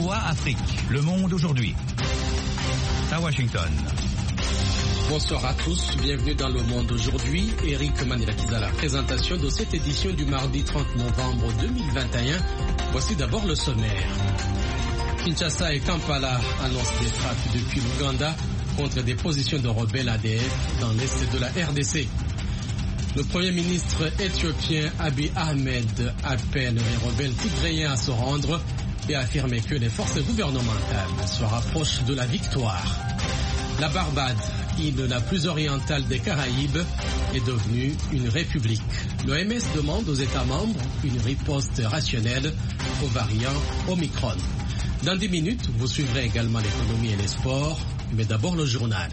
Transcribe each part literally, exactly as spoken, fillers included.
V O A Afrique, Le Monde aujourd'hui. À Washington. Bonsoir à tous, bienvenue dans Le Monde aujourd'hui. Eric Manilakiza à la présentation de cette édition du mardi trente novembre deux mille vingt et un. Voici d'abord le sommaire. Kinshasa et Kampala annoncent des frappes depuis l'Ouganda contre des positions de rebelles A D F dans l'est de la R D C. Le Premier ministre éthiopien Abiy Ahmed appelle les rebelles tigréens à se rendre et a affirmé que les forces gouvernementales se rapprochent de la victoire. La Barbade, île la plus orientale des Caraïbes, est devenue une république. L'O M S demande aux États membres une riposte rationnelle aux variants Omicron. Dans dix minutes, vous suivrez également l'économie et les sports, mais d'abord le journal.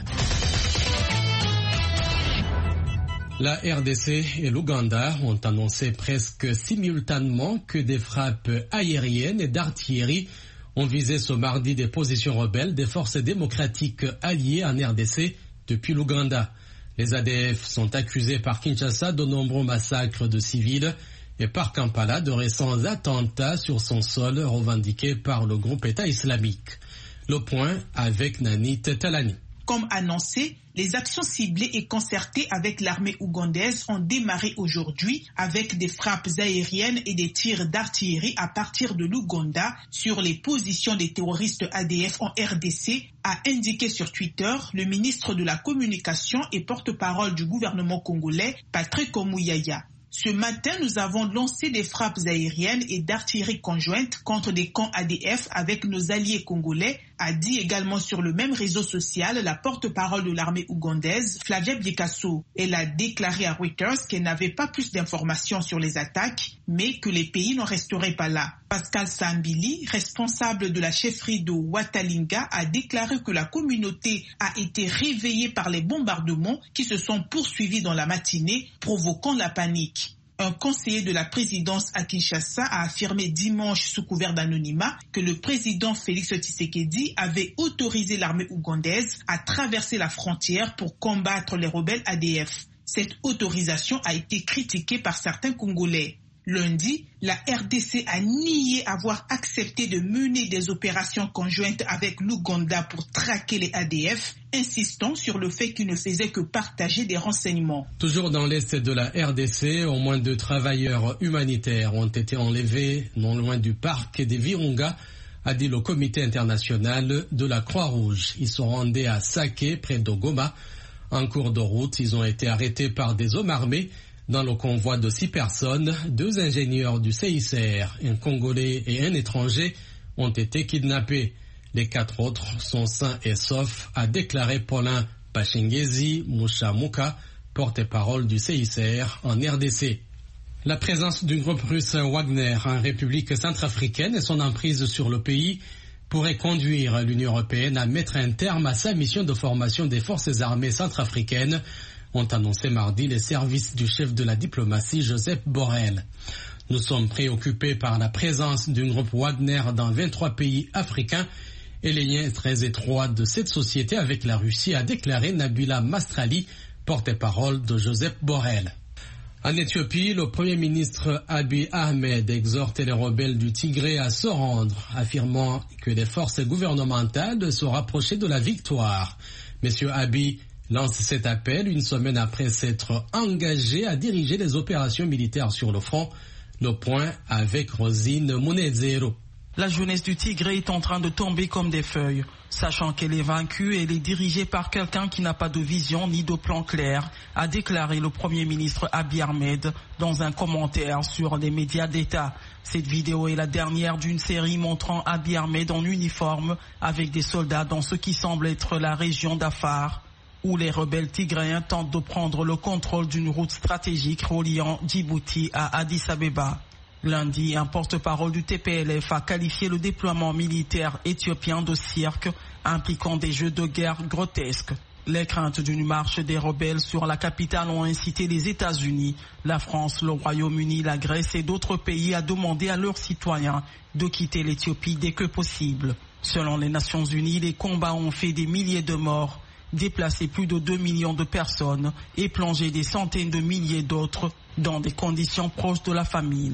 La R D C et l'Ouganda ont annoncé presque simultanément que des frappes aériennes et d'artillerie ont visé ce mardi des positions rebelles des forces démocratiques alliées en R D C depuis l'Ouganda. Les A D F sont accusés par Kinshasa de nombreux massacres de civils et par Kampala de récents attentats sur son sol revendiqués par le groupe État islamique. Le point avec Nani Tetalani. Comme annoncé, les actions ciblées et concertées avec l'armée ougandaise ont démarré aujourd'hui avec des frappes aériennes et des tirs d'artillerie à partir de l'Ouganda sur les positions des terroristes A D F en R D C, a indiqué sur Twitter le ministre de la Communication et porte-parole du gouvernement congolais, Patrick Omouyaya. Ce matin, nous avons lancé des frappes aériennes et d'artillerie conjointes contre des camps A D F avec nos alliés congolais, a dit également sur le même réseau social la porte-parole de l'armée ougandaise, Flavia Biekasso. Elle a déclaré à Reuters qu'elle n'avait pas plus d'informations sur les attaques, mais que les pays n'en resteraient pas là. Pascal Sambili, responsable de la chefferie de Watalinga, a déclaré que la communauté a été réveillée par les bombardements qui se sont poursuivis dans la matinée, provoquant la panique. Un conseiller de la présidence à Kinshasa a affirmé dimanche sous couvert d'anonymat que le président Félix Tshisekedi avait autorisé l'armée ougandaise à traverser la frontière pour combattre les rebelles A D F. Cette autorisation a été critiquée par certains Congolais. Lundi, la R D C a nié avoir accepté de mener des opérations conjointes avec l'Ouganda pour traquer les A D F, insistant sur le fait qu'il ne faisait que partager des renseignements. Toujours dans l'est de la R D C, au moins deux travailleurs humanitaires ont été enlevés non loin du parc des Virunga, a dit le comité international de la Croix-Rouge. Ils se rendaient à Sake, près de Goma. En cours de route, ils ont été arrêtés par des hommes armés. Dans le convoi de six personnes, deux ingénieurs du C I C R, un Congolais et un étranger, ont été kidnappés. Les quatre autres sont sains et saufs, a déclaré Paulin Pachingezi Mouchamuka, porte-parole du C I C R en R D C. La présence du groupe russe Wagner en République centrafricaine et son emprise sur le pays pourrait conduire l'Union européenne à mettre un terme à sa mission de formation des forces armées centrafricaines, ont annoncé mardi les services du chef de la diplomatie Joseph Borrell. Nous sommes préoccupés par la présence d'un groupe Wagner dans vingt-trois pays africains et les liens très étroits de cette société avec la Russie, a déclaré Nabila Mastrali, porte-parole de Joseph Borrell. En Éthiopie, le Premier ministre Abiy Ahmed exhorte les rebelles du Tigré à se rendre, affirmant que les forces gouvernementales se rapprochaient de la victoire. Monsieur Abiy lance cet appel une semaine après s'être engagé à diriger les opérations militaires sur le front. Le point avec Rosine Munezero. La jeunesse du Tigré est en train de tomber comme des feuilles, sachant qu'elle est vaincue et elle est dirigée par quelqu'un qui n'a pas de vision ni de plan clair, a déclaré le Premier ministre Abiy Ahmed dans un commentaire sur les médias d'État. Cette vidéo est la dernière d'une série montrant Abiy Ahmed en uniforme avec des soldats dans ce qui semble être la région d'Afar, où les rebelles tigréens tentent de prendre le contrôle d'une route stratégique reliant Djibouti à Addis Abeba. Lundi, un porte-parole du T P L F a qualifié le déploiement militaire éthiopien de cirque, impliquant des jeux de guerre grotesques. Les craintes d'une marche des rebelles sur la capitale ont incité les États-Unis, la France, le Royaume-Uni, la Grèce et d'autres pays à demander à leurs citoyens de quitter l'Éthiopie dès que possible. Selon les Nations Unies, les combats ont fait des milliers de morts, déplacé plus de deux millions de personnes et plongé des centaines de milliers d'autres dans des conditions proches de la famine.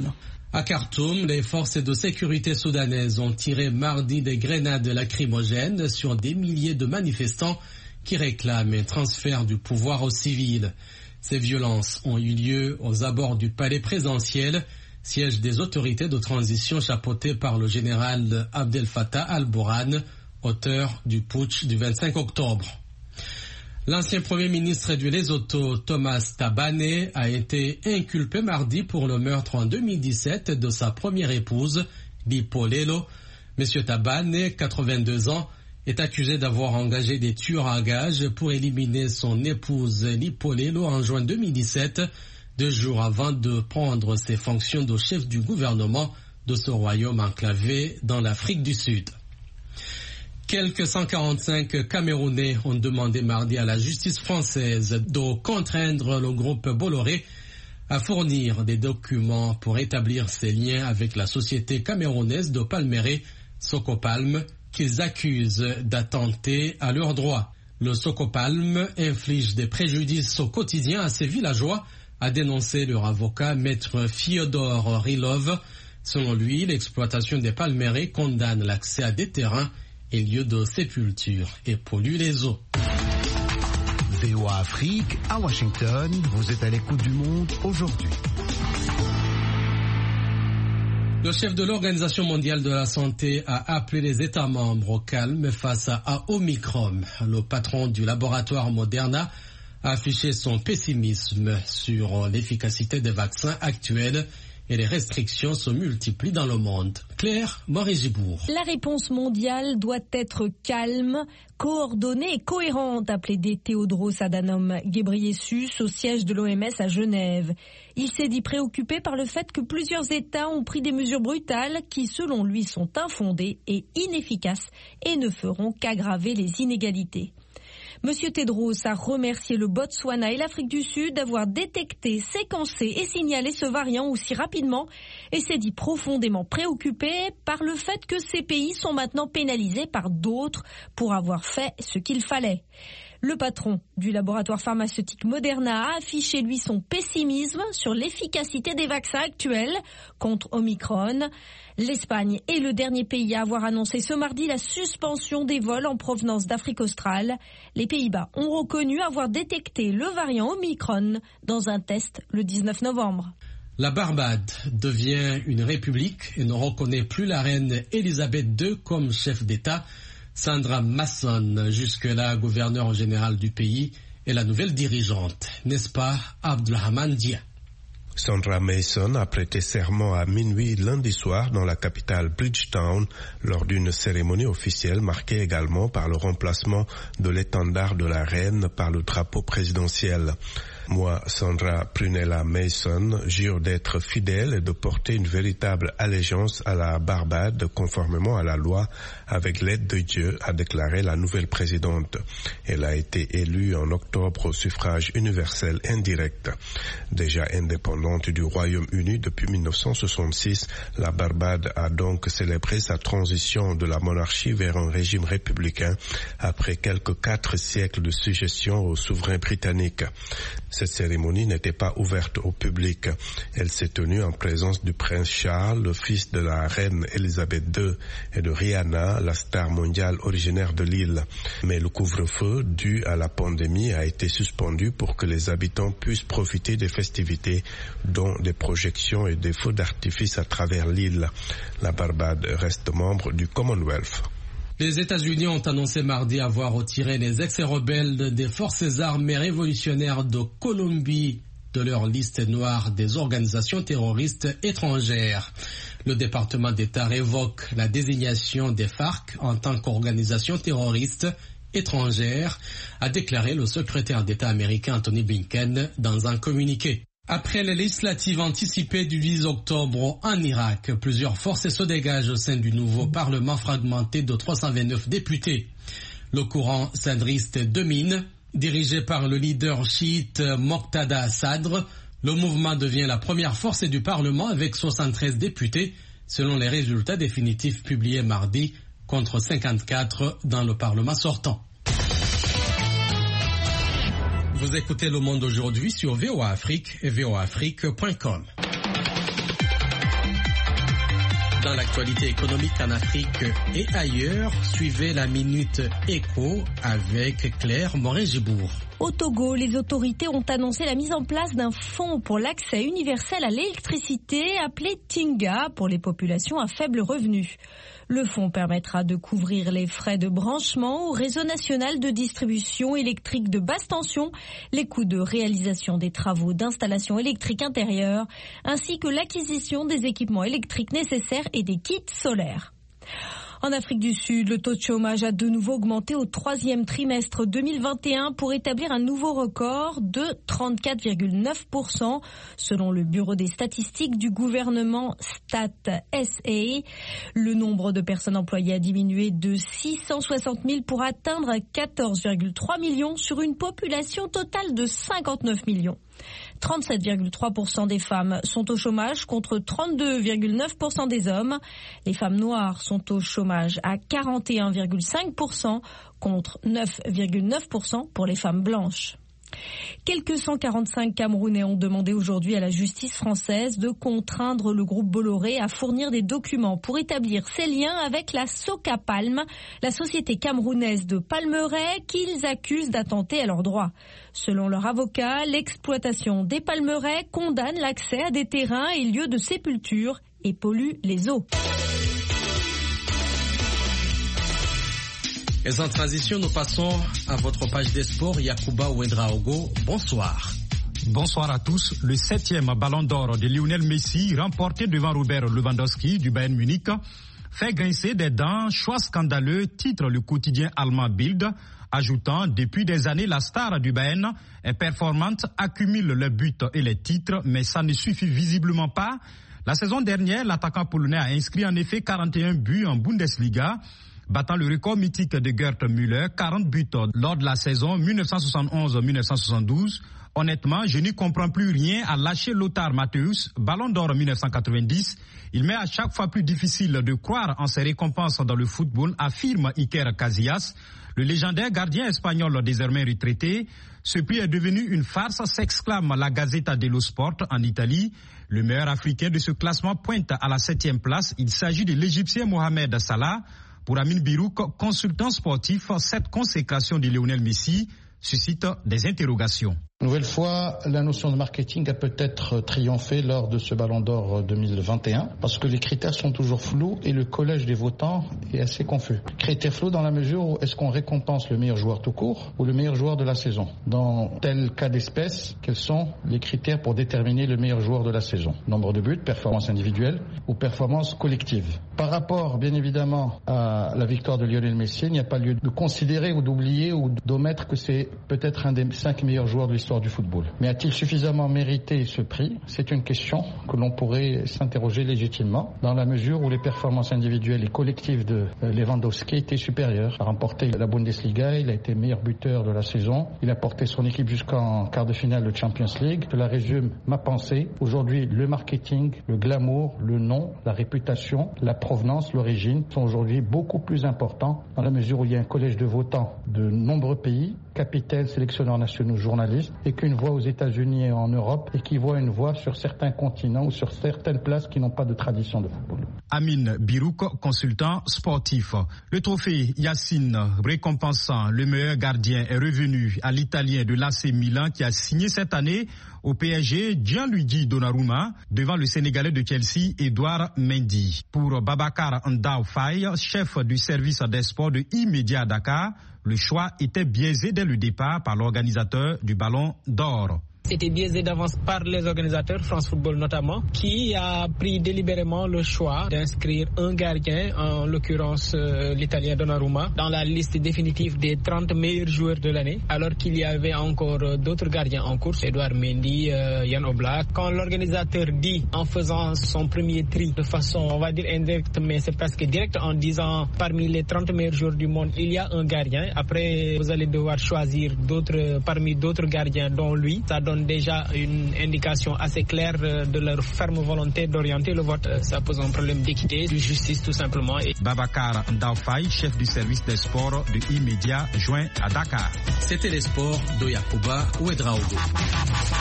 À Khartoum, les forces de sécurité soudanaises ont tiré mardi des grenades lacrymogènes sur des milliers de manifestants qui réclament un transfert du pouvoir aux civils. Ces violences ont eu lieu aux abords du palais présidentiel, siège des autorités de transition chapeautées par le général Abdel Fattah al-Burhan, auteur du putsch du vingt-cinq octobre. L'ancien Premier ministre du Lesotho, Thomas Thabane, a été inculpé mardi pour le meurtre en deux mille dix-sept de sa première épouse, Lipolelo. Monsieur Thabane, quatre-vingt-deux ans, est accusé d'avoir engagé des tueurs à gages pour éliminer son épouse Lipolelo en juin deux mille dix-sept, deux jours avant de prendre ses fonctions de chef du gouvernement de ce royaume enclavé dans l'Afrique du Sud. Quelques cent quarante-cinq Camerounais ont demandé mardi à la justice française de contraindre le groupe Bolloré à fournir des documents pour établir ses liens avec la société camerounaise de palmeraie, Socopalm, qu'ils accusent d'attenter à leurs droits. Le Socopalm inflige des préjudices au quotidien à ses villageois, a dénoncé leur avocat maître Fyodor Rilov. Selon lui, l'exploitation des palmeraies condamne l'accès à des terrains et lieux de sépulture et pollue les eaux. V O A Afrique, à Washington, vous êtes à l'écoute du monde aujourd'hui. Le chef de l'Organisation mondiale de la santé a appelé les États membres au calme face à Omicron. Le patron du laboratoire Moderna a affiché son pessimisme sur l'efficacité des vaccins actuels et les restrictions se multiplient dans le monde. Claire Moret-Gibourg. La réponse mondiale doit être calme, coordonnée et cohérente, a plaidé Tedros Adhanom Ghebreyesus au siège de l'O M S à Genève. Il s'est dit préoccupé par le fait que plusieurs États ont pris des mesures brutales qui, selon lui, sont infondées et inefficaces et ne feront qu'aggraver les inégalités. Monsieur Tedros a remercié le Botswana et l'Afrique du Sud d'avoir détecté, séquencé et signalé ce variant aussi rapidement et s'est dit profondément préoccupé par le fait que ces pays sont maintenant pénalisés par d'autres pour avoir fait ce qu'il fallait. Le patron du laboratoire pharmaceutique Moderna a affiché, lui, son pessimisme sur l'efficacité des vaccins actuels contre Omicron. L'Espagne est le dernier pays à avoir annoncé ce mardi la suspension des vols en provenance d'Afrique australe. Les Pays-Bas ont reconnu avoir détecté le variant Omicron dans un test le dix-neuf novembre. La Barbade devient une république et ne reconnaît plus la reine Elisabeth deux comme chef d'État. Sandra Masson, jusque-là gouverneur général du pays, est la nouvelle dirigeante, n'est-ce pas, Abdelrahman Dia? Sandra Mason a prêté serment à minuit lundi soir dans la capitale Bridgetown lors d'une cérémonie officielle marquée également par le remplacement de l'étendard de la reine par le drapeau présidentiel. Moi, Sandra Prunella Mason, jure d'être fidèle et de porter une véritable allégeance à la Barbade conformément à la loi avec l'aide de Dieu, a déclaré la nouvelle présidente. Elle a été élue en octobre au suffrage universel indirect. Déjà indépendante du Royaume-Uni depuis mille neuf cent soixante-six, la Barbade a donc célébré sa transition de la monarchie vers un régime républicain après quelques quatre siècles de sujétion aux souverains britanniques. Cette cérémonie n'était pas ouverte au public. Elle s'est tenue en présence du prince Charles, le fils de la reine Elisabeth deux, et de Rihanna, la star mondiale originaire de l'île. Mais le couvre-feu dû à la pandémie a été suspendu pour que les habitants puissent profiter des festivités, dont des projections et des feux d'artifice à travers l'île. La Barbade reste membre du Commonwealth. Les États-Unis ont annoncé mardi avoir retiré les ex-rebelles des forces armées révolutionnaires de Colombie de leur liste noire des organisations terroristes étrangères. Le département d'État révoque la désignation des FARC en tant qu'organisation terroriste étrangère, a déclaré le secrétaire d'État américain Anthony Blinken dans un communiqué. Après les législatives anticipées du dix octobre en Irak, plusieurs forces se dégagent au sein du nouveau Parlement fragmenté de trois cent vingt-neuf députés. Le courant sadriste domine, dirigé par le leader chiite Moqtada Sadr. Le mouvement devient la première force du Parlement avec soixante-treize députés, selon les résultats définitifs publiés mardi, contre cinquante-quatre dans le Parlement sortant. Vous écoutez Le Monde aujourd'hui sur V O A Afrique et V O A Afrique point com. Dans l'actualité économique en Afrique et ailleurs, suivez la Minute Éco avec Claire Morin-Gibourg. Au Togo, les autorités ont annoncé la mise en place d'un fonds pour l'accès universel à l'électricité appelé Tinga pour les populations à faible revenu. Le fonds permettra de couvrir les frais de branchement au réseau national de distribution électrique de basse tension, les coûts de réalisation des travaux d'installation électrique intérieure, ainsi que l'acquisition des équipements électriques nécessaires et des kits solaires. En Afrique du Sud, le taux de chômage a de nouveau augmenté au troisième trimestre deux mille vingt et un pour établir un nouveau record de trente-quatre virgule neuf pour cent selon le Bureau des statistiques du gouvernement Stat S A. Le nombre de personnes employées a diminué de six cent soixante mille pour atteindre quatorze virgule trois millions sur une population totale de cinquante-neuf millions. trente-sept virgule trois pour cent des femmes sont au chômage contre trente-deux virgule neuf pour cent des hommes. Les femmes noires sont au chômage à quarante et un virgule cinq pour cent contre neuf virgule neuf pour cent pour les femmes blanches. Quelques cent quarante-cinq Camerounais ont demandé aujourd'hui à la justice française de contraindre le groupe Bolloré à fournir des documents pour établir ses liens avec la Soca Palm, la société camerounaise de palmeraies qu'ils accusent d'attenter à leurs droits. Selon leur avocat, l'exploitation des palmeraies condamne l'accès à des terrains et lieux de sépulture et pollue les eaux. Et sans transition, nous passons à votre page des sports. Yacouba Ouedraogo, bonsoir. Bonsoir à tous. Le septième ballon d'or de Lionel Messi, remporté devant Robert Lewandowski du Bayern Munich, fait grincer des dents. Choix scandaleux, titre le quotidien allemand Bild, ajoutant depuis des années la star du Bayern est performante, accumule les buts et les titres, mais ça ne suffit visiblement pas. La saison dernière, l'attaquant polonais a inscrit en effet quarante et un buts en Bundesliga, battant le record mythique de Gerd Müller, quarante buts lors de la saison mille neuf cent soixante-onze mille neuf cent soixante-douze. Honnêtement, je n'y comprends plus rien à lâcher Lothar Matthäus, ballon d'or mille neuf cent quatre-vingt-dix. Il m'est à chaque fois plus difficile de croire en ses récompenses dans le football, affirme Iker Casillas. Le légendaire gardien espagnol désormais retraité. Ce prix est devenu une farce, s'exclame la Gazzetta dello Sport en Italie. Le meilleur africain de ce classement pointe à la septième place. Il s'agit de l'Égyptien Mohamed Salah. Pour Amin Birouk, consultant sportif, cette consécration de Lionel Messi suscite des interrogations. Nouvelle fois, la notion de marketing a peut-être triomphé lors de ce Ballon d'Or deux mille vingt et un parce que les critères sont toujours flous et le collège des votants est assez confus. Critères flous dans la mesure où est-ce qu'on récompense le meilleur joueur tout court ou le meilleur joueur de la saison. Dans tel cas d'espèce, quels sont les critères pour déterminer le meilleur joueur de la saison? Nombre de buts, performance individuelle ou performance collective. Par rapport, bien évidemment, à la victoire de Lionel Messi, il n'y a pas lieu de considérer ou d'oublier ou d'omettre que c'est peut-être un des cinq meilleurs joueurs de l'histoire du football. Mais a-t-il suffisamment mérité ce prix? C'est une question que l'on pourrait s'interroger légitimement, dans la mesure où les performances individuelles et collectives de Lewandowski étaient supérieures. Il a remporté la Bundesliga, il a été meilleur buteur de la saison, il a porté son équipe jusqu'en quart de finale de Champions League. Cela résume ma pensée. Aujourd'hui, le marketing, le glamour, le nom, la réputation, la provenance, l'origine sont aujourd'hui beaucoup plus importants dans la mesure où il y a un collège de votants de nombreux pays, capitaines, sélectionneurs nationaux, journalistes, et qu'une voix aux États-Unis et en Europe, et qui voit une voix sur certains continents ou sur certaines places qui n'ont pas de tradition de football. Amin Birouk, consultant sportif. Le trophée Yacine récompensant le meilleur gardien est revenu à l'Italien de l'A C Milan qui a signé cette année au P S G Gianluigi Donnarumma devant le Sénégalais de Chelsea Edouard Mendy. Pour Babacar Ndao Faye, chef du service des sports de E-Media à Dakar, le choix était biaisé dès le départ par l'organisateur du Ballon d'Or. C'était biaisé d'avance par les organisateurs, France Football notamment, qui a pris délibérément le choix d'inscrire un gardien, en l'occurrence euh, l'Italien Donnarumma, dans la liste définitive des trente meilleurs joueurs de l'année, alors qu'il y avait encore euh, d'autres gardiens en course, Edouard Mendy, euh, Jan Oblak. Quand l'organisateur dit, en faisant son premier tri de façon, on va dire indirecte, mais c'est presque direct, en disant parmi les trente meilleurs joueurs du monde, il y a un gardien. Après, vous allez devoir choisir d'autres parmi d'autres gardiens, dont lui. Ça donne déjà une indication assez claire de leur ferme volonté d'orienter le vote. Ça pose un problème d'équité, de justice tout simplement. Babacar Ndaofaye, chef du service des sports de E-Media, joint à Dakar. C'était les sports de Yacouba Ouedraogo.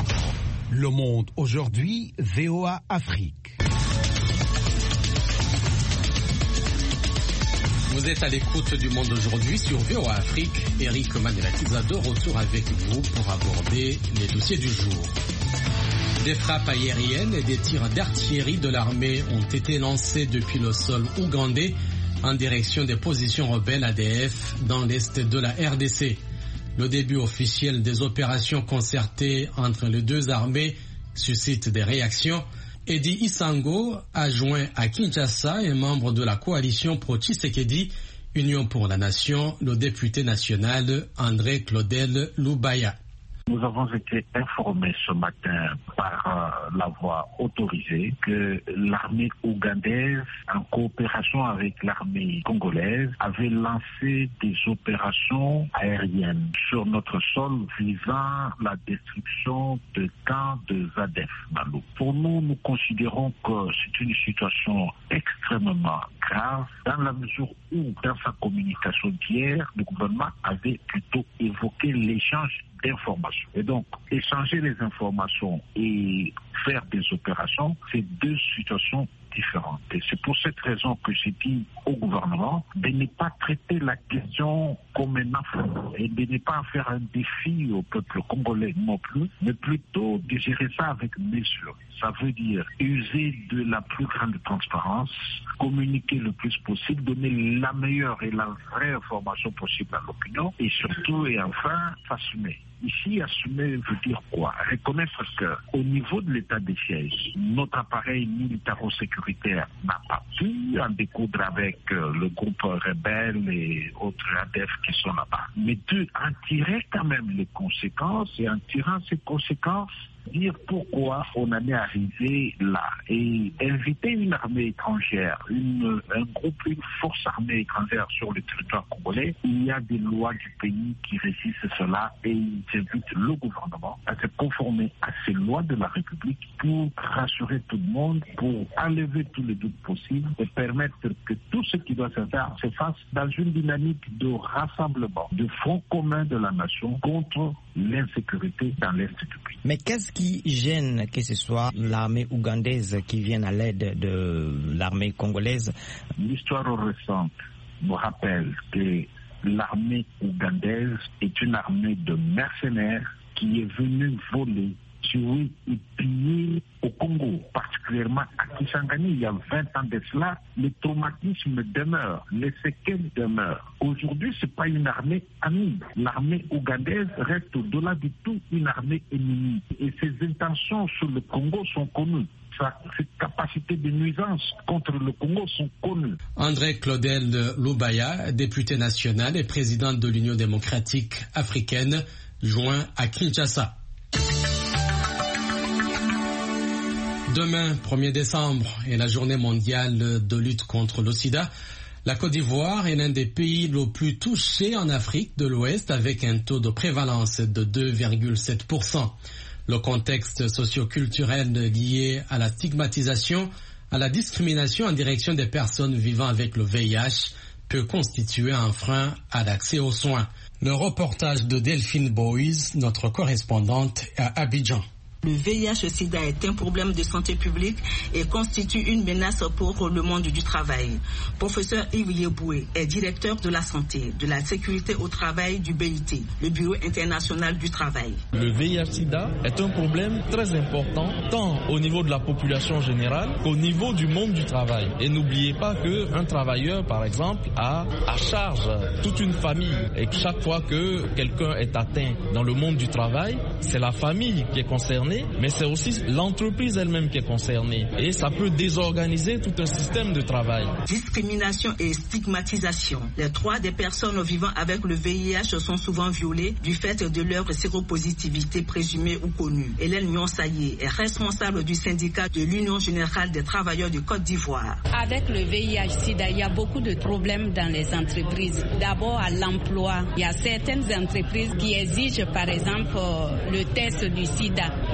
Le Monde aujourd'hui, V O A Afrique. Vous êtes à l'écoute du Monde aujourd'hui sur V O A Afrique. Eric Manelakiza de retour avec vous pour aborder les dossiers du jour. Des frappes aériennes et des tirs d'artillerie de l'armée ont été lancés depuis le sol ougandais en direction des positions rebelles A D F dans l'est de la R D C. Le début officiel des opérations concertées entre les deux armées suscite des réactions. Eddie Isango, adjoint à Kinshasa et membre de la coalition pro-Tshisekedi, Union pour la Nation, le député national André Claudel Lubaya. Nous avons été informés ce matin par euh, la voie autorisée que l'armée ougandaise, en coopération avec l'armée congolaise, avait lancé des opérations aériennes sur notre sol visant la destruction de camps de Zadef Malou. Pour nous, nous considérons que c'est une situation extrêmement grave dans la mesure où, dans sa communication d'hier, le gouvernement avait plutôt évoqué l'échange d'informations. Et donc, échanger les informations et faire des opérations, c'est deux situations différentes. Et c'est pour cette raison que j'ai dit au gouvernement de ne pas traiter la question comme un affront et de ne pas faire un défi au peuple congolais non plus, mais plutôt de gérer ça avec mesure. Ça veut dire user de la plus grande transparence, communiquer le plus possible, donner la meilleure et la vraie information possible à l'opinion et surtout et enfin s'assumer. Ici, assumer veut dire quoi? Reconnaître qu'au niveau de l'état des sièges, notre appareil militaro-sécuritaire n'a pas pu en découdre avec euh, le groupe rebelle et autres A D F qui sont là-bas. Mais de en tirer quand même les conséquences et en tirant ces conséquences, dire pourquoi on en est arrivé là et inviter une armée étrangère, une, un groupe, une force armée étrangère sur le territoire congolais. Il y a des lois du pays qui résistent cela et ils invitent le gouvernement à se conformer à ces lois de la République pour rassurer tout le monde, pour enlever tous les doutes possibles et permettre que tout ce qui doit se faire se fasse dans une dynamique de rassemblement, de front commun de la nation contre l'insécurité dans l'Est du pays. Mais qu'est-ce qui gêne que ce soit l'armée ougandaise qui vienne à l'aide de l'armée congolaise? L'histoire récente me rappelle que l'armée ougandaise est une armée de mercenaires qui est venue voler, tuer et piller au Congo, particulièrement à Kisangani. Il y a vingt ans de cela, le traumatisme demeure, les séquelles demeurent. Aujourd'hui, ce n'est pas une armée amie. L'armée ougandaise reste au-delà de tout une armée ennemie. Et ses intentions sur le Congo sont connues. Ses capacités de nuisance contre le Congo sont connues. André Claudel Lubaya, député national et président de l'Union démocratique africaine, joint à Kinshasa. Demain, premier décembre, est la journée mondiale de lutte contre le sida. La Côte d'Ivoire est l'un des pays les plus touchés en Afrique de l'Ouest avec un taux de prévalence de deux virgule sept pour cent. Le contexte socio-culturel lié à la stigmatisation, à la discrimination en direction des personnes vivant avec le V I H peut constituer un frein à l'accès aux soins. Le reportage de Delphine Boys, notre correspondante à Abidjan. Le V I H-Sida est un problème de santé publique et constitue une menace pour le monde du travail. Professeur Yves Yeboué est directeur de la santé, de la sécurité au travail du B I T, le Bureau international du travail. Le V I H-Sida est un problème très important, tant au niveau de la population générale qu'au niveau du monde du travail. Et n'oubliez pas qu'un travailleur, par exemple, a à charge toute une famille et que chaque fois que quelqu'un est atteint dans le monde du travail, c'est la famille qui est concernée, mais c'est aussi l'entreprise elle-même qui est concernée et ça peut désorganiser tout un système de travail. Discrimination et stigmatisation. Les droits des personnes vivant avec le V I H sont souvent violés du fait de leur séropositivité présumée ou connue. Hélène Nyonsaye est responsable du syndicat de l'Union générale des travailleurs de Côte d'Ivoire. Avec le V I H-Sida, il y a beaucoup de problèmes dans les entreprises. D'abord à l'emploi. Il y a certaines entreprises qui exigent par exemple le test du sida.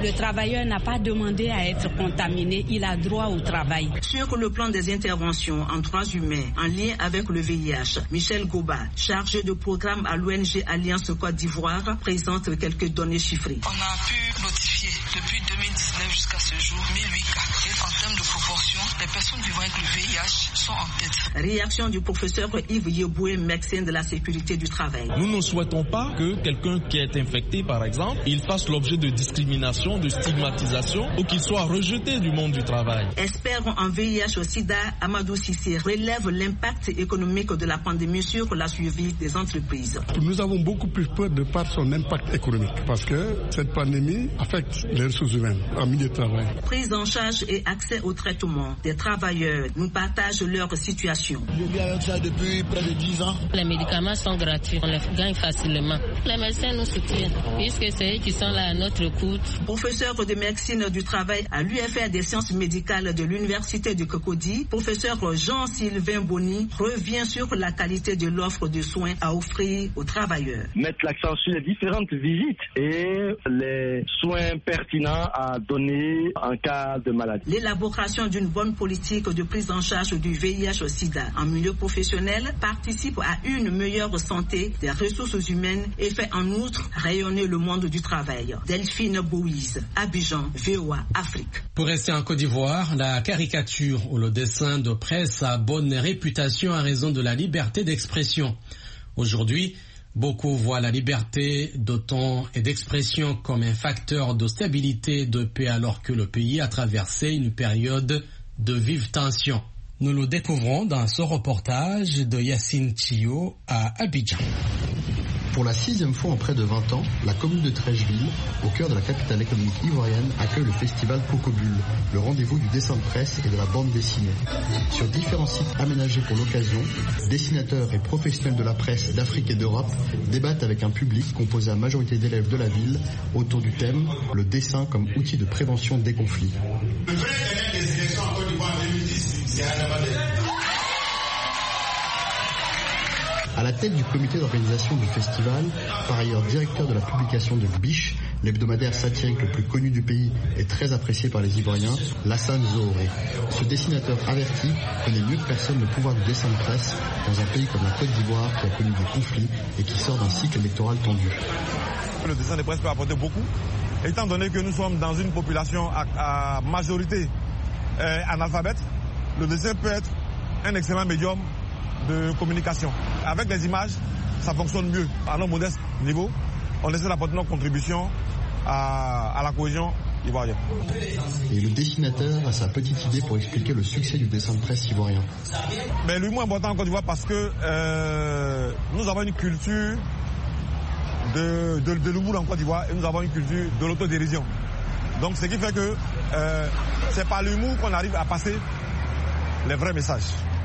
Le travailleur n'a pas demandé à être contaminé, il a droit au travail. Sur le plan des interventions en droits humains en lien avec le V I H, Michel Goba, chargé de programme à l'O N G Alliance Côte d'Ivoire, présente quelques données chiffrées. On a pu notifier depuis deux mille dix-neuf jusqu'à ce jour mille huit cas. Et en termes de proportion, les personnes vivant avec le V I H sont en tête. Réaction du professeur Yves Yeboué, médecin de la sécurité du travail. Nous ne souhaitons pas que quelqu'un qui est infecté, par exemple, il fasse l'objet de discrimination, de stigmatisation ou qu'il soit rejeté du monde du travail. Expert en V I H au sida, Amadou Sissé relève l'impact économique de la pandémie sur la survie des entreprises. Nous avons beaucoup plus peur de par son impact économique parce que cette pandémie affecte les ressources humaines en milieu de travail. Prise en charge et accès au traitement des travailleurs nous partagent leur situation. Je vis avec ça depuis près de dix ans. Les médicaments sont gratuits, on les gagne facilement. Les médecins nous soutiennent puisque c'est eux qui sont là à notre écoute. Professeur de médecine du travail à l'U F R des sciences médicales de l'Université de Cocody, professeur Jean-Sylvain Bonny revient sur la qualité de l'offre de soins à offrir aux travailleurs. Mettre l'accent sur les différentes visites et les soins pertinents à donner en cas de maladie. L'élaboration d'une bonne politique de prise en charge du V I H sida en milieu professionnel participe à une meilleure santé des ressources humaines et fait en outre rayonner le monde du travail. Delphine Bouise, Abidjan, V O A, Afrique. Pour rester en Côte d'Ivoire, la caricature ou le dessin de presse a bonne réputation à raison de la liberté d'expression. Aujourd'hui, beaucoup voient la liberté de ton et d'expression comme un facteur de stabilité et de paix alors que le pays a traversé une période de vive tension. Nous le découvrons dans ce reportage de Yacine Thio à Abidjan. Pour la sixième fois en près de vingt ans, la commune de Trècheville, au cœur de la capitale économique ivoirienne, accueille le festival Cocobule, le rendez-vous du dessin de presse et de la bande dessinée. Sur différents sites aménagés pour l'occasion, dessinateurs et professionnels de la presse d'Afrique et d'Europe débattent avec un public composé à majorité d'élèves de la ville autour du thème « Le dessin comme outil de prévention des conflits ». Le vrai dernier des élections en Côte d'Ivoire en deux mille dix, c'est à la À la tête du comité d'organisation du festival, par ailleurs directeur de la publication de Biche, l'hebdomadaire satirique le plus connu du pays et très apprécié par les Ivoiriens, Lassane Zohoré. Ce dessinateur averti connaît mieux que personne le pouvoir du dessin de presse dans un pays comme la Côte d'Ivoire qui a connu des conflits et qui sort d'un cycle électoral tendu. Le dessin de presse peut apporter beaucoup, étant donné que nous sommes dans une population à, à majorité euh, analphabète. Le dessin peut être un excellent médium de communication. Avec les images, ça fonctionne mieux. À nos modestes niveaux, on essaie d'apporter notre contribution à, à la cohésion ivoirienne. Et le dessinateur a sa petite idée pour expliquer le succès du dessin de presse ivoirien. Mais l'humour est important en Côte d'Ivoire parce que euh, nous avons une culture de, de, de l'humour en Côte d'Ivoire et nous avons une culture de l'autodérision. Donc ce qui fait que euh, c'est par l'humour qu'on arrive à passer les vrais messages.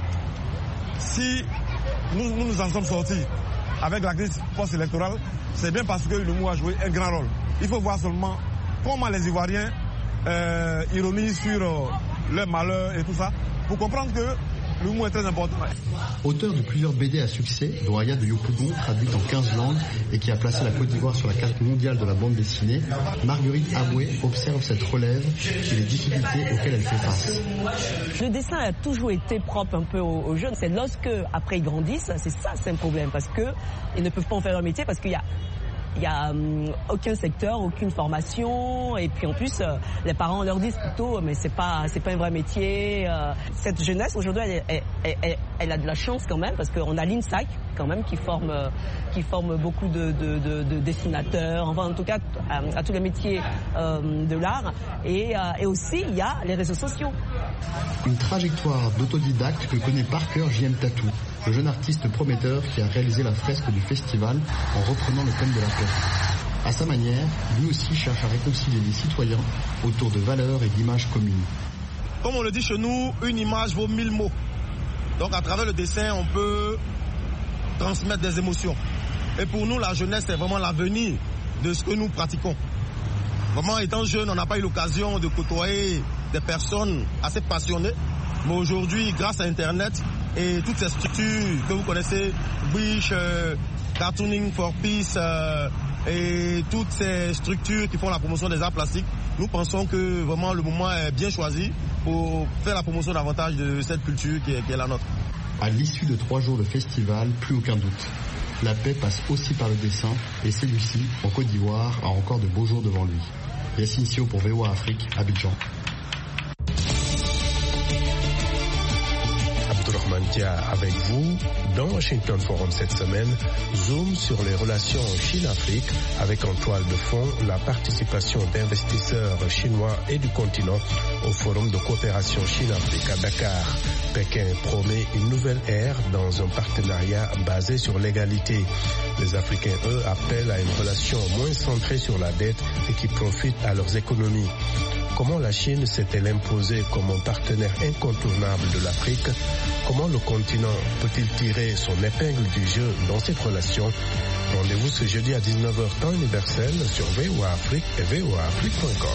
Si nous, nous nous en sommes sortis avec la crise post-électorale, c'est bien parce que l'humour a joué un grand rôle. Il faut voir seulement comment les Ivoiriens euh, ironisent sur euh, leur malheur et tout ça, pour comprendre que l'humour est très important. Auteur de plusieurs B D à succès, dont Aya de Yopougon, traduite en quinze langues et qui a placé la Côte d'Ivoire sur la carte mondiale de la bande dessinée, Marguerite Aboué observe cette relève et les difficultés auxquelles elle fait face. Le dessin a toujours été propre un peu aux, aux jeunes. C'est lorsque, après ils grandissent, c'est ça, c'est un problème, parce qu'ils ne peuvent pas en faire leur métier, parce qu'il y a Il n'y a hum, aucun secteur, aucune formation, et puis en plus, euh, les parents leur disent plutôt, mais c'est pas, c'est pas un vrai métier. Euh, cette jeunesse aujourd'hui, elle, elle, elle, elle, elle a de la chance quand même, parce qu'on a l'INSAC quand même qui forme, euh, qui forme beaucoup de, de, de, de dessinateurs, enfin en tout cas à, à tous les métiers euh, de l'art, et, euh, et aussi il y a les réseaux sociaux. Une trajectoire d'autodidacte que connaît par cœur J M Tatou, le jeune artiste prometteur qui a réalisé la fresque du festival en reprenant le thème de la paix. À sa manière, lui aussi cherche à réconcilier les citoyens autour de valeurs et d'images communes. Comme on le dit chez nous, une image vaut mille mots. Donc à travers le dessin, on peut transmettre des émotions. Et pour nous, la jeunesse, c'est vraiment l'avenir de ce que nous pratiquons. Vraiment, étant jeune, on n'a pas eu l'occasion de côtoyer des personnes assez passionnées. Mais aujourd'hui, grâce à Internet et toutes ces structures que vous connaissez, Wish, euh, Cartooning for Peace, euh, et toutes ces structures qui font la promotion des arts plastiques, nous pensons que vraiment le moment est bien choisi pour faire la promotion davantage de cette culture qui est, qui est la nôtre. À l'issue de trois jours de festival, plus aucun doute. La paix passe aussi par le dessin et celui-ci, en Côte d'Ivoire, a encore de beaux jours devant lui. Yassine Sio pour V O A Afrique, Abidjan. Abdourahmane Dia avec vous dans Washington Forum cette semaine. Zoom sur les relations Chine-Afrique avec en toile de fond la participation d'investisseurs chinois et du continent au Forum de coopération Chine-Afrique à Dakar. Pékin promet une nouvelle ère dans un partenariat basé sur l'égalité. Les Africains, eux, appellent à une relation moins centrée sur la dette et qui profite à leurs économies. Comment la Chine s'est-elle imposée comme un partenaire incontournable de l'Afrique? Comment le continent peut-il tirer son épingle du jeu dans cette relation? Rendez-vous ce jeudi à dix-neuf heures temps universel sur V O A Afrique et V O A Afrique point com.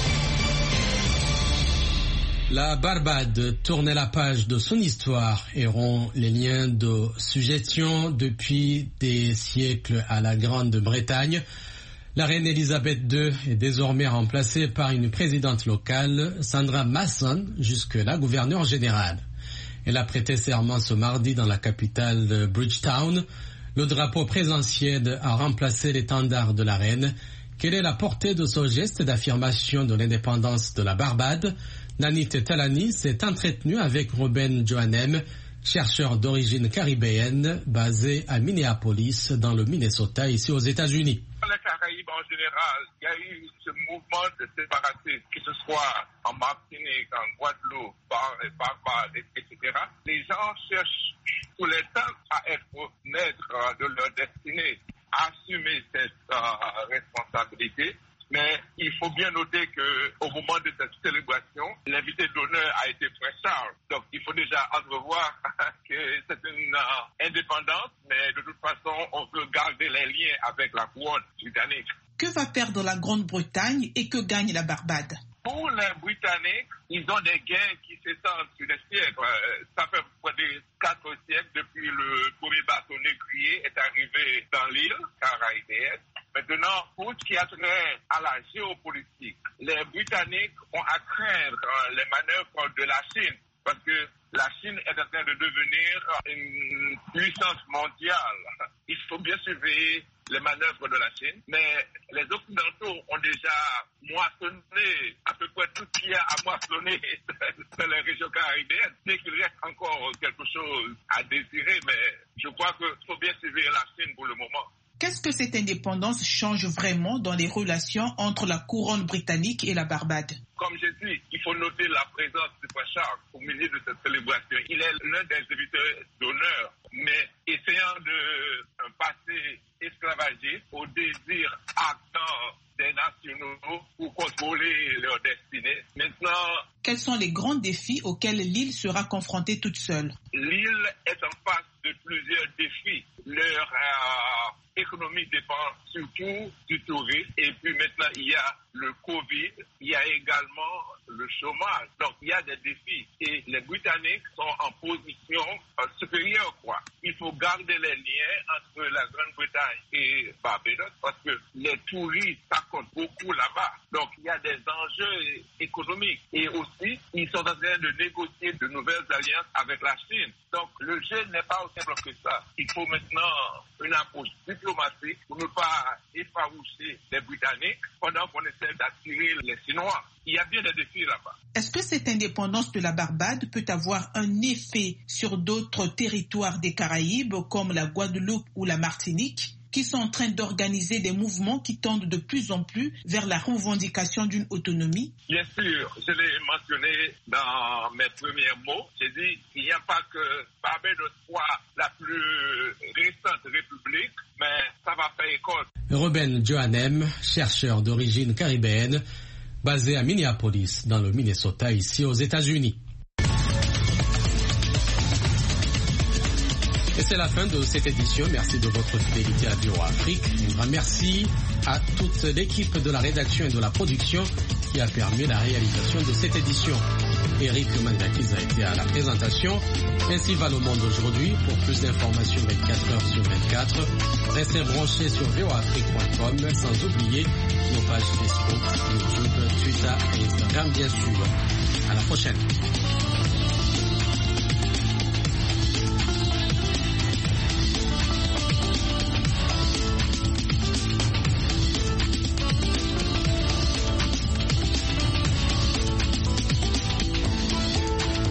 La Barbade tournait la page de son histoire et rompt les liens de sujétion depuis des siècles à la Grande-Bretagne. La reine Elisabeth deux est désormais remplacée par une présidente locale, Sandra Mason, jusque-là gouverneure générale. Elle a prêté serment ce mardi dans la capitale de Bridgetown. Le drapeau présidentiel a remplacé l'étendard de la reine. Quelle est la portée de ce geste d'affirmation de l'indépendance de la Barbade? Nanit Talani s'est entretenu avec Ruben Johannem, chercheur d'origine caribéenne, basé à Minneapolis, dans le Minnesota, ici aux États-Unis. Dans les Caraïbes en général, il y a eu ce mouvement de séparatisme, que ce soit en Martinique, en Guadeloupe, Barbade, et cetera. Les gens cherchent tout le temps à être maîtres de leur destinée, à assumer cette euh, responsabilité. Mais il faut bien noter qu'au moment de cette célébration, l'invité d'honneur a été Prince Charles. Donc il faut déjà entrevoir que c'est une uh, indépendance, mais de toute façon, on veut garder les liens avec la couronne britannique. Que va perdre la Grande-Bretagne et que gagne la Barbade? Pour les Britanniques, ils ont des gains qui s'étendent sur des siècles. Ça fait près de quatre siècles depuis le premier bateau négrier est arrivé dans l'île caribéenne. Maintenant, pour ce qui a trait à la géopolitique, les Britanniques ont à craindre les manœuvres de la Chine parce que la Chine est en train de devenir une puissance mondiale. Il faut bien surveiller les manœuvres de la Chine, mais les Occidentaux ont déjà moissonné à peu près tout ce qu'il y a à moissonner dans les régions caribéennes. C'est qu'il reste encore quelque chose à désirer, mais je crois qu'il faut bien surveiller la Chine pour le moment. Qu'est-ce que cette indépendance change vraiment dans les relations entre la couronne britannique et la Barbade? Comme j'ai dit, il faut noter la présence de Prince Charles au milieu de cette célébration. Il est l'un des invités d'honneur, mais essayant de passer esclavagiste au désir ardent des nationaux pour contrôler leur destinée. Maintenant, quels sont les grands défis auxquels l'île sera confrontée toute seule? L'île est en face de plusieurs défis. Leur euh, économie dépend surtout du tourisme. Et puis maintenant, il y a le Covid, il y a également le chômage. Donc, il y a des défis. Et les Britanniques sont en position euh, supérieure, quoi. Il faut garder les liens entre la Grande-Bretagne et Barbados parce que les touristes, ça compte beaucoup là-bas. Donc, il y a des enjeux économiques. Et aussi, ils sont en train de négocier de nouvelles alliances avec la Chine. Donc, le jeu n'est pas aussi simple que ça. Il faut maintenant une approche diplomatique pour ne pas effaroucher les Britanniques pendant qu'on essaie d'attirer les Chinois. Il y a bien des défis là-bas. Est-ce que cette indépendance de la Barbade peut avoir un effet sur d'autres territoires des Caraïbes comme la Guadeloupe ou la Martinique, qui sont en train d'organiser des mouvements qui tendent de plus en plus vers la revendication d'une autonomie? Bien sûr, je l'ai mentionné dans mes premiers mots. J'ai dit qu'il n'y a pas que Barbados soit la plus récente république, mais ça va faire école. Ruben Johannem, chercheur d'origine caribéenne, basé à Minneapolis, dans le Minnesota, ici aux États-Unis. Et c'est la fin de cette édition. Merci de votre fidélité à V O A Afrique. Un grand merci à toute l'équipe de la rédaction et de la production qui a permis la réalisation de cette édition. Eric Mangakiz a été à la présentation. Ainsi va le monde aujourd'hui. Pour plus d'informations vingt-quatre heures sur vingt-quatre, restez branchés sur v o afrique point com, sans oublier nos pages Facebook, YouTube, Twitter et Instagram bien sûr. À la prochaine.